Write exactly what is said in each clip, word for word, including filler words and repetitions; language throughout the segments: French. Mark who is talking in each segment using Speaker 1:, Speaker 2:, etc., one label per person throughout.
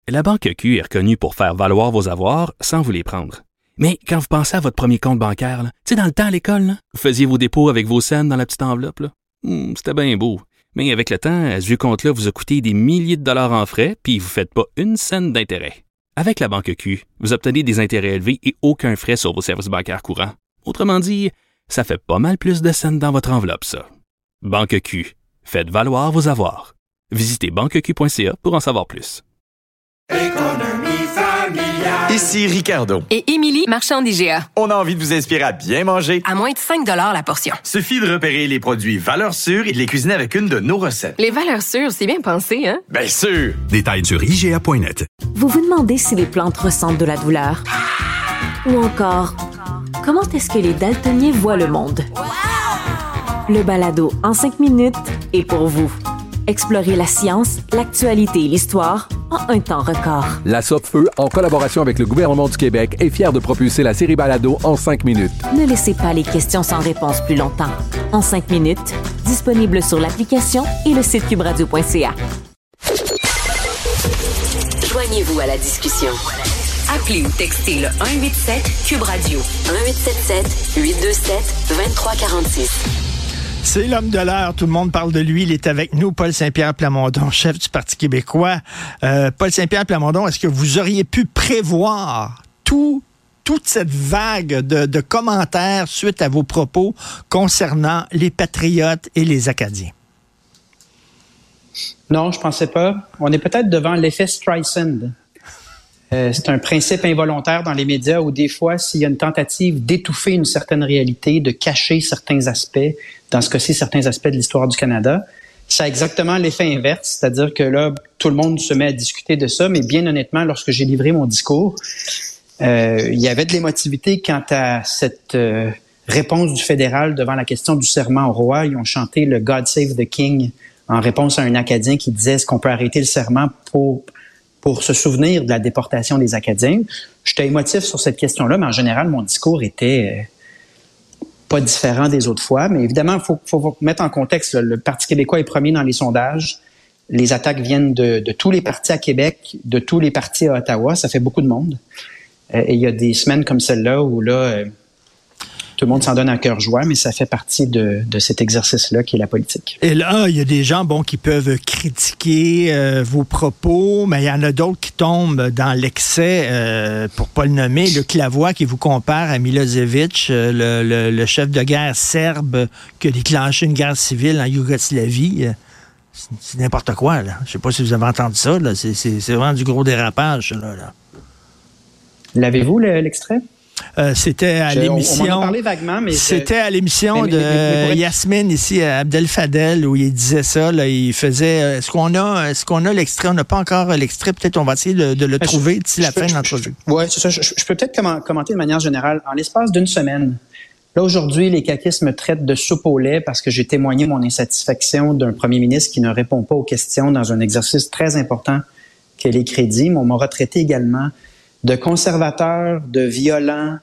Speaker 1: La Banque Q est reconnue pour faire valoir vos avoirs sans vous les prendre. Mais quand vous pensez à votre premier compte bancaire, tu sais, dans le temps à l'école, là, vous faisiez vos dépôts avec vos scènes dans la petite enveloppe. Là. Hum, c'était bien beau. Mais avec le temps, ce vieux compte-là vous a coûté des milliers de dollars en frais, puis vous ne faites pas une scène d'intérêt. Avec la Banque Q, vous obtenez des intérêts élevés et aucun frais sur vos services bancaires courants. Autrement dit, ça fait pas mal plus de scènes dans votre enveloppe, ça. Banque Q. Faites valoir vos avoirs. Visitez banque q point c a pour en savoir plus.
Speaker 2: Économie familiale.
Speaker 3: Ici Ricardo.
Speaker 4: Et Émilie, marchand d'I G A.
Speaker 3: On a envie de vous inspirer à bien manger.
Speaker 4: À moins de cinq dollars la portion.
Speaker 3: Suffit de repérer les produits valeurs sûres et de les cuisiner avec une de nos recettes.
Speaker 4: Les valeurs sûres, c'est bien pensé, hein?
Speaker 3: Bien sûr!
Speaker 5: Détails sur I G A point net.
Speaker 6: Vous vous demandez si les plantes ressentent de la douleur? Ou encore, comment est-ce que les daltoniens voient le monde? Le balado en cinq minutes est pour vous. Explorez la science, l'actualité et l'histoire en un temps record.
Speaker 7: La Sopfeu, en collaboration avec le gouvernement du Québec, est fière de propulser la série Balado en cinq minutes.
Speaker 6: Ne laissez pas les questions sans réponse plus longtemps. En cinq minutes, disponible sur l'application et le site cube radio point c a.
Speaker 8: Joignez-vous à la discussion. Appelez ou textez le un huit sept Cube Radio un huit sept sept huit deux sept deux trois quatre six.
Speaker 9: C'est l'homme de l'heure, tout le monde parle de lui, il est avec nous, Paul Saint-Pierre Plamondon, chef du Parti québécois. Euh, Paul Saint-Pierre Plamondon, est-ce que vous auriez pu prévoir tout, toute cette vague de, de commentaires suite à vos propos concernant les Patriotes et les Acadiens?
Speaker 10: Non, je pensais pas. On est peut-être devant l'effet Streisand. Euh, c'est un principe involontaire dans les médias où des fois, s'il y a une tentative d'étouffer une certaine réalité, de cacher certains aspects, dans ce cas-ci, certains aspects de l'histoire du Canada, ça a exactement l'effet inverse, c'est-à-dire que là, tout le monde se met à discuter de ça, mais bien honnêtement, lorsque j'ai livré mon discours, euh, il y avait de l'émotivité quant à cette euh, réponse du fédéral devant la question du serment au roi. Ils ont chanté le « God Save the King » en réponse à un Acadien qui disait « Est-ce qu'on peut arrêter le serment pour... » pour se souvenir de la déportation des Acadiens. J'étais émotif sur cette question-là, mais en général, mon discours était euh, pas différent des autres fois. Mais évidemment, il faut, faut mettre en contexte, le Parti québécois est premier dans les sondages. Les attaques viennent de, de tous les partis à Québec, de tous les partis à Ottawa. Ça fait beaucoup de monde. Euh, et il y a des semaines comme celle-là où là, euh, tout le monde s'en donne à cœur joie, mais ça fait partie de, de cet exercice-là qui est la politique.
Speaker 9: Et là, il y a des gens bon, qui peuvent critiquer euh, vos propos, mais il y en a d'autres qui tombent dans l'excès, euh, pour pas le nommer. Luc Lavoie qui vous compare à Milosevic, euh, le, le, le chef de guerre serbe qui a déclenché une guerre civile en Yougoslavie. Euh, c'est, c'est n'importe quoi, là. Je sais pas si vous avez entendu ça, là. C'est, c'est, c'est vraiment du gros dérapage, là. là.
Speaker 10: L'avez-vous, le, l'extrait?
Speaker 9: Euh, c'était à
Speaker 10: Je,
Speaker 9: l'émission.
Speaker 10: On, on en a parlé vaguement, mais
Speaker 9: c'était à l'émission
Speaker 10: mais,
Speaker 9: de
Speaker 10: mais, mais, mais,
Speaker 9: Yasmine ici à Abdel Fadel où il disait ça. Là, il faisait. Est-ce qu'on a, est-ce qu'on a l'extrait? On n'a pas encore l'extrait. Peut-être on va essayer de, de le mais trouver d'ici la fin de l'entrevue.
Speaker 10: Oui, c'est ça. Je, je peux peut-être commenter de manière générale. En l'espace d'une semaine, là aujourd'hui, les caquistes me traitent de soupe au lait parce que j'ai témoigné mon insatisfaction d'un premier ministre qui ne répond pas aux questions dans un exercice très important qu'est les crédits. Mais on m'a retraité également de conservateur, de violent,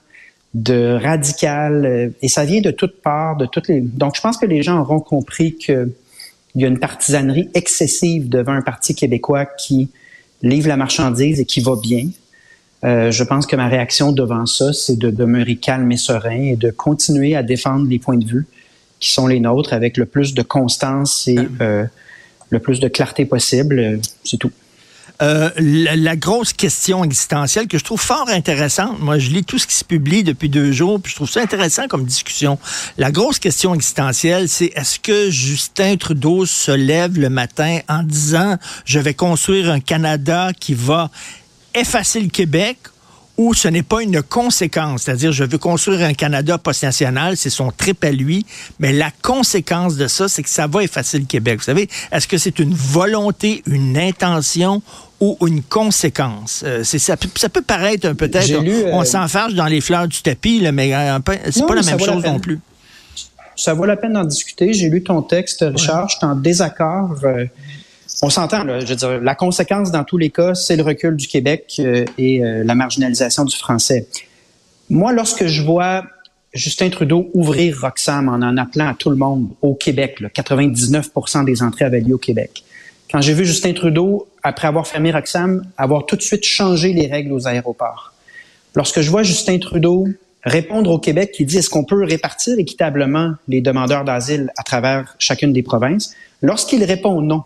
Speaker 10: de radical, et ça vient de toutes parts, de toutes les. Donc, je pense que les gens auront compris qu'il y a une partisanerie excessive devant un parti québécois qui livre la marchandise et qui va bien. Euh, je pense que ma réaction devant ça, c'est de demeurer calme et serein et de continuer à défendre les points de vue qui sont les nôtres avec le plus de constance et euh, le plus de clarté possible. C'est tout.
Speaker 9: Euh, la, la grosse question existentielle que je trouve fort intéressante, moi je lis tout ce qui se publie depuis deux jours, puis je trouve ça intéressant comme discussion. La grosse question existentielle, c'est est-ce que Justin Trudeau se lève le matin en disant « Je vais construire un Canada qui va effacer le Québec » ou ce n'est pas une conséquence, c'est-à-dire je veux construire un Canada post-national, c'est son trip à lui, mais la conséquence de ça, c'est que ça va effacer le Québec. Vous savez, est-ce que c'est une volonté, une intention ou une conséquence? Euh, c'est, ça, ça peut paraître peut-être, J'ai lu, euh... on s'enfarge dans les fleurs du tapis, là, mais euh, c'est non, pas la même chose non plus.
Speaker 10: Ça vaut la peine d'en discuter. J'ai lu ton texte, Richard, ouais. Je suis en désaccord. Euh, On s'entend, là, je veux dire, la conséquence dans tous les cas, c'est le recul du Québec euh, et euh, la marginalisation du français. Moi, lorsque je vois Justin Trudeau ouvrir Roxham en en appelant à tout le monde au Québec, là, quatre-vingt-dix-neuf pour cent des entrées avaient lieu au Québec. Quand j'ai vu Justin Trudeau après avoir fermé Roxham, avoir tout de suite changé les règles aux aéroports. Lorsque je vois Justin Trudeau répondre au Québec qui dit est-ce qu'on peut répartir équitablement les demandeurs d'asile à travers chacune des provinces, lorsqu'il répond non,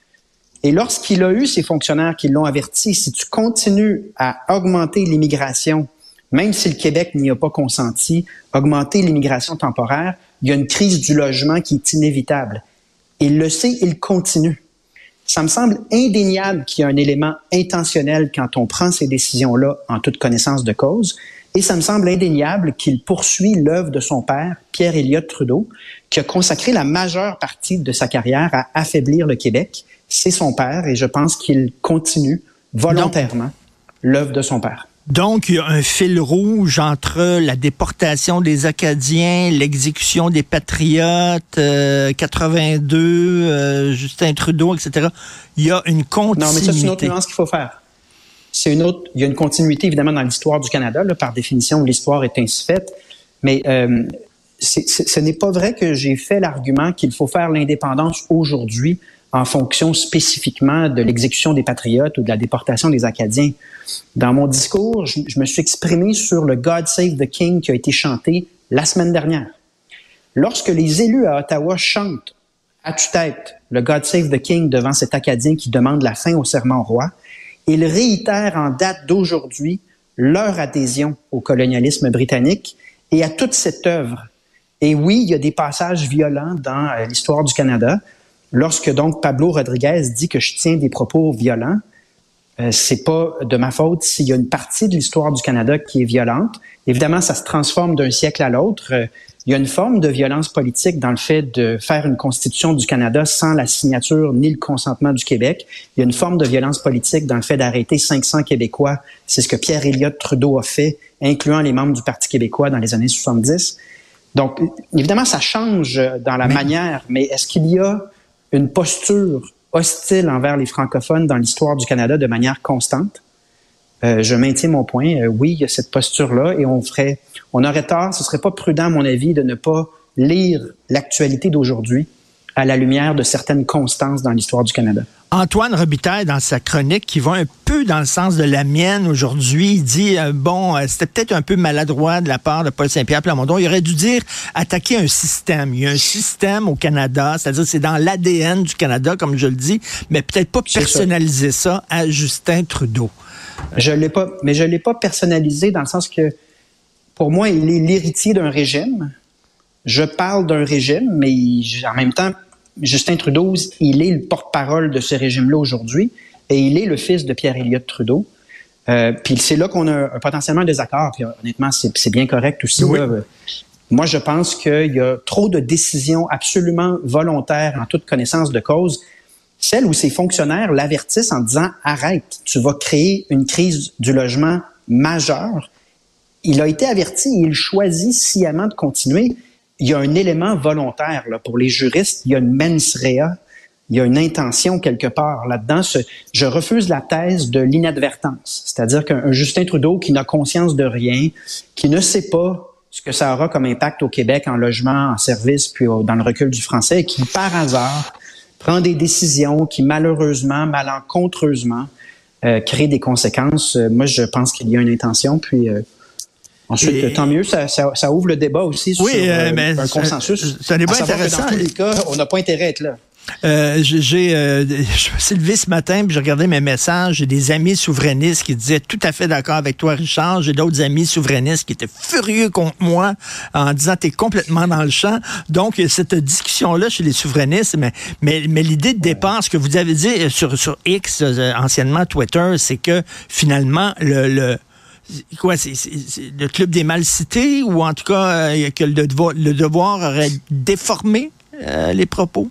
Speaker 10: et lorsqu'il a eu ses fonctionnaires qui l'ont averti, si tu continues à augmenter l'immigration, même si le Québec n'y a pas consenti, augmenter l'immigration temporaire, il y a une crise du logement qui est inévitable. Il le sait, il continue. Ça me semble indéniable qu'il y a un élément intentionnel quand on prend ces décisions-là en toute connaissance de cause. Et ça me semble indéniable qu'il poursuit l'œuvre de son père, Pierre Elliott Trudeau, qui a consacré la majeure partie de sa carrière à affaiblir le Québec. C'est son père et je pense qu'il continue volontairement l'œuvre de son père.
Speaker 9: Donc, il y a un fil rouge entre la déportation des Acadiens, l'exécution des Patriotes, euh, quatre-vingt-deux, euh, Justin Trudeau, et cetera. Il y a une continuité.
Speaker 10: Non, mais ça, c'est une autre nuance qu'il faut faire. C'est une autre. Il y a une continuité, évidemment, dans l'histoire du Canada. Là, par définition, l'histoire est ainsi faite. Mais euh, c'est, c'est, ce n'est pas vrai que j'ai fait l'argument qu'il faut faire l'indépendance aujourd'hui en fonction spécifiquement de l'exécution des Patriotes ou de la déportation des Acadiens. Dans mon discours, je, je me suis exprimé sur le God Save the King qui a été chanté la semaine dernière. Lorsque les élus à Ottawa chantent à tue-tête le God Save the King devant cet Acadien qui demande la fin au serment au roi, ils réitèrent en date d'aujourd'hui leur adhésion au colonialisme britannique et à toute cette œuvre. Et oui, il y a des passages violents dans euh, l'histoire du Canada. Lorsque donc Pablo Rodriguez dit que je tiens des propos violents, euh, c'est pas de ma faute s'il y a une partie de l'histoire du Canada qui est violente. Évidemment, ça se transforme d'un siècle à l'autre. Euh, il y a une forme de violence politique dans le fait de faire une constitution du Canada sans la signature ni le consentement du Québec. Il y a une forme de violence politique dans le fait d'arrêter cinq cents Québécois. C'est ce que Pierre Elliott Trudeau a fait, incluant les membres du Parti québécois dans les années soixante-dix. Donc, évidemment, ça change dans la mais... manière, mais est-ce qu'il y a une posture hostile envers les francophones dans l'histoire du Canada de manière constante? Euh, je maintiens mon point. Euh, oui, il y a cette posture-là et on ferait, on aurait tort, ce serait pas prudent, à mon avis, de ne pas lire l'actualité d'aujourd'hui à la lumière de certaines constances dans l'histoire du Canada.
Speaker 9: Antoine Robitaille, dans sa chronique, qui va un peu dans le sens de la mienne aujourd'hui, il dit, euh, bon, euh, c'était peut-être un peu maladroit de la part de Paul Saint-Pierre Plamondon. Il aurait dû dire attaquer un système. Il y a un système au Canada, c'est-à-dire c'est dans l'A D N du Canada, comme je le dis, mais peut-être pas personnaliser ça. ça à Justin Trudeau.
Speaker 10: Je l'ai pas, mais je l'ai pas personnalisé dans le sens que, pour moi, il est l'héritier d'un régime. Je parle d'un régime, mais il, en même temps, Justin Trudeau, il est le porte-parole de ce régime-là aujourd'hui et il est le fils de Pierre Elliott Trudeau. Euh, puis c'est là qu'on a un, potentiellement un désaccord. Puis honnêtement, c'est, c'est bien correct aussi. Oui. Là. Moi, je pense qu'il y a trop de décisions absolument volontaires en toute connaissance de cause, celles où ces fonctionnaires l'avertissent en disant « Arrête, tu vas créer une crise du logement majeure ». Il a été averti et il choisit sciemment de continuer. Il y a un élément volontaire là, pour les juristes, il y a une mens rea, il y a une intention quelque part là-dedans. Ce, je refuse la thèse de l'inadvertance, c'est-à-dire qu'un Justin Trudeau qui n'a conscience de rien, qui ne sait pas ce que ça aura comme impact au Québec en logement, en service, puis au, dans le recul du français, et qui par hasard prend des décisions qui malheureusement, malencontreusement, euh, créent des conséquences. Euh, moi, je pense qu'il y a une intention, puis... Euh, Ensuite, et... tant mieux, ça, ça, ça ouvre le débat aussi
Speaker 9: oui,
Speaker 10: sur
Speaker 9: euh,
Speaker 10: euh, un consensus.
Speaker 9: C'est un débat intéressant.
Speaker 10: Dans tous les cas, on n'a pas intérêt à être là.
Speaker 9: Euh, j'ai, euh, je me suis levé ce matin, puis j'ai regardé mes messages. J'ai des amis souverainistes qui disaient tout à fait d'accord avec toi, Richard. J'ai d'autres amis souverainistes qui étaient furieux contre moi en disant t'es complètement dans le champ. Donc, cette discussion-là chez les souverainistes, mais, mais, mais l'idée de départ, ce que vous avez dit sur, sur X, euh, anciennement Twitter, c'est que finalement, le... le Quoi, c'est, c'est, c'est le club des mal cités ou en tout cas euh, que le devoir, le devoir aurait déformé euh, les propos?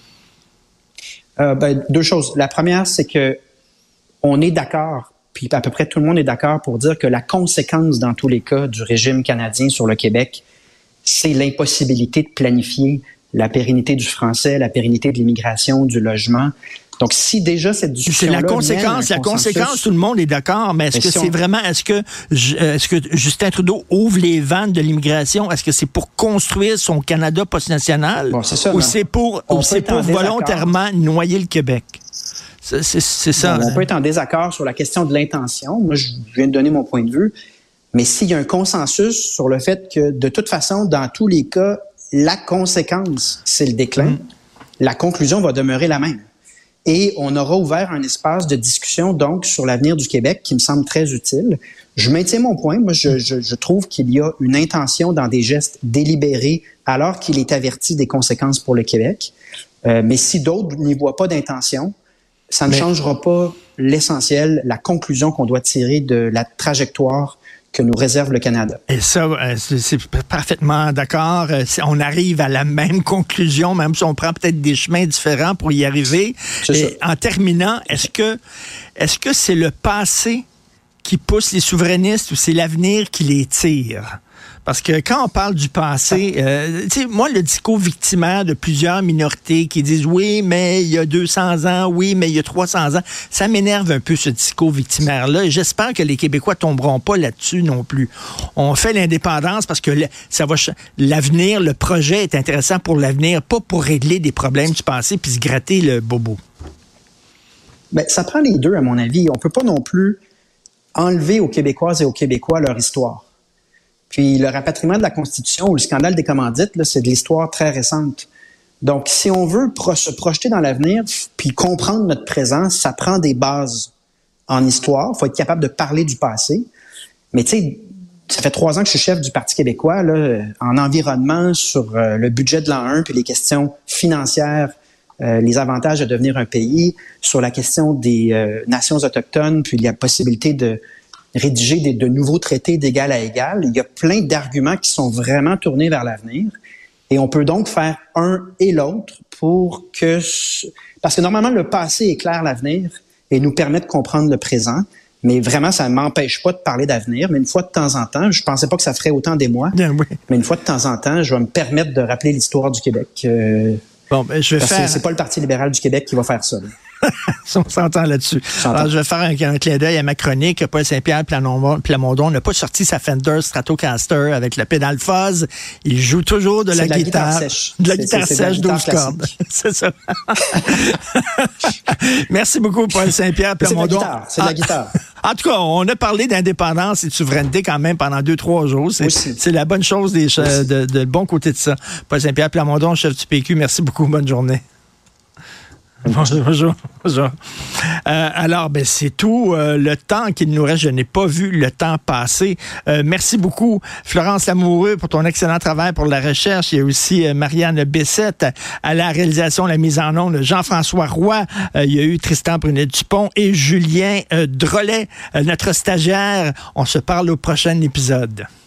Speaker 10: Euh, ben, deux choses. La première, c'est que on est d'accord, puis à peu près tout le monde est d'accord pour dire que la conséquence dans tous les cas du régime canadien sur le Québec, c'est l'impossibilité de planifier la pérennité du français, la pérennité de l'immigration, du logement. Donc, si déjà cette discussion-là...
Speaker 9: C'est la conséquence, la conséquence, tout le monde est d'accord, mais est-ce mais que si c'est on... vraiment, est-ce que, est-ce que Justin Trudeau ouvre les vannes de l'immigration? Est-ce que c'est pour construire son Canada post-national?
Speaker 10: Bon, c'est ça,
Speaker 9: ou c'est pour, ou c'est pour volontairement noyer le Québec? C'est, c'est, c'est ça.
Speaker 10: Bon, on peut être en désaccord sur la question de l'intention. Moi, je viens de donner mon point de vue. Mais s'il y a un consensus sur le fait que, de toute façon, dans tous les cas, la conséquence, c'est le déclin, mmh. la conclusion va demeurer la même. Et on aura ouvert un espace de discussion, donc, sur l'avenir du Québec qui me semble très utile. Je maintiens mon point. Moi, je, je, je trouve qu'il y a une intention dans des gestes délibérés alors qu'il est averti des conséquences pour le Québec. Euh, mais si d'autres n'y voient pas d'intention, ça ne mais... changera pas l'essentiel, la conclusion qu'on doit tirer de la trajectoire que nous réserve le Canada.
Speaker 9: Et ça, c'est, c'est parfaitement d'accord. On arrive à la même conclusion, même si on prend peut-être des chemins différents pour y arriver. C'est Et ça. En terminant, est-ce que, est-ce que c'est le passé qui pousse les souverainistes ou c'est l'avenir qui les tire? Parce que quand on parle du passé, euh, tu sais, moi, le discours victimaire de plusieurs minorités qui disent « oui, mais il y a deux cents ans, oui, mais il y a trois cents ans », ça m'énerve un peu, ce discours victimaire-là. Et j'espère que les Québécois tomberont pas là-dessus non plus. On fait l'indépendance parce que ça va l'avenir, le projet est intéressant pour l'avenir, pas pour régler des problèmes du passé puis se gratter le bobo.
Speaker 10: Bien, ça prend les deux, à mon avis. On peut pas non plus enlever aux Québécoises et aux Québécois leur histoire. Puis le rapatriement de la Constitution ou le scandale des commandites, là, c'est de l'histoire très récente. Donc, si on veut pro- se projeter dans l'avenir puis comprendre notre présent, ça prend des bases en histoire. Il faut être capable de parler du passé. Mais tu sais, ça fait trois ans que je suis chef du Parti québécois, là, en environnement, sur euh, le budget de l'an un puis les questions financières, euh, les avantages de devenir un pays, sur la question des euh, nations autochtones, puis la possibilité de rédiger des, de nouveaux traités d'égal à égal. Il y a plein d'arguments qui sont vraiment tournés vers l'avenir. Et on peut donc faire un et l'autre pour que... Parce que normalement, le passé éclaire l'avenir et nous permet de comprendre le présent. Mais vraiment, ça ne m'empêche pas de parler d'avenir. Mais une fois de temps en temps, je pensais pas que ça ferait autant d'émoi. Bien, oui. Mais une fois de temps en temps, je vais me permettre de rappeler l'histoire du Québec. Euh,
Speaker 9: bon, ben, je vais
Speaker 10: parce
Speaker 9: faire...
Speaker 10: que c'est pas le Parti libéral du Québec qui va faire ça. Là.
Speaker 9: On s'entend là-dessus. Alors, je vais faire un, un clin d'œil à ma chronique. Paul Saint-Pierre Plamondon n'a pas sorti sa Fender Stratocaster avec la pédale fuzz. Il joue toujours de la, de la guitare, guitare sèche. De la c'est, guitare c'est, sèche c'est douze cordes. C'est ça. Merci beaucoup, Paul Saint-Pierre Plamondon.
Speaker 10: C'est de la guitare.
Speaker 9: En tout cas, on a parlé d'indépendance et de souveraineté quand même pendant deux, trois jours. C'est, c'est la bonne chose, des, de, de, de bon côté de ça. Paul Saint-Pierre Plamondon, chef du P Q, merci beaucoup. Bonne journée. Bonjour, bonjour, bonjour. Euh, alors, ben c'est tout euh, le temps qu'il nous reste. Je n'ai pas vu le temps passer. Euh, merci beaucoup, Florence Lamoureux, pour ton excellent travail pour la recherche. Il y a aussi euh, Marianne Bessette à la réalisation, la mise en onde, Jean-François Roy. Euh, il y a eu Tristan Brunet-Dupont et Julien euh, Drolet, euh, notre stagiaire. On se parle au prochain épisode.